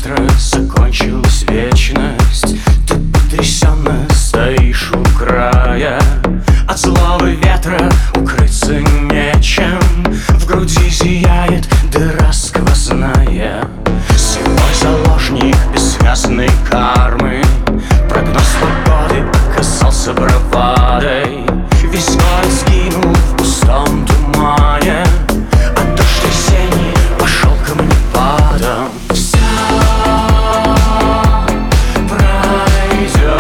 быстро закончилась вечность. Ты потрясенно стоишь у края, от злого ветра укрыться нечем. В груди зияет дыра сквозная. Седой заложник бессвязной кармы. Прогноз погоды оказался бравадой. Весь город сгинул в пустом тумане, а дождь весенний пошел камнепадом. Все пройдет,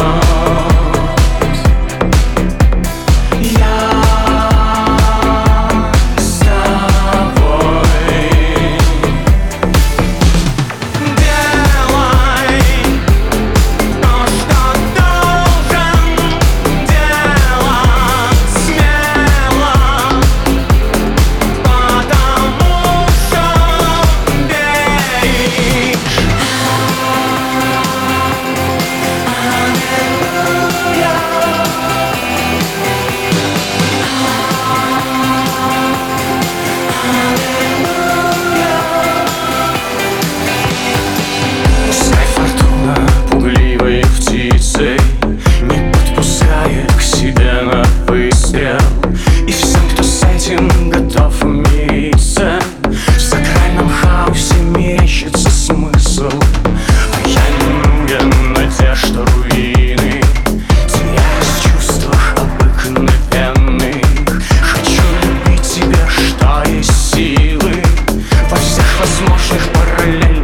я с тобой. Делай то, что должен делать смело, потому что веришь. Пускай фортуна пугливой птицей не подпускает к себе на выстрел. И всем, кто с этим готов мириться, в сакральном хаосе мерещится смысл. А я немного надежда руины, теряюсь в чувствах обыкновенных. Хочу любить тебя, что есть силы, во всех возможных параллелях.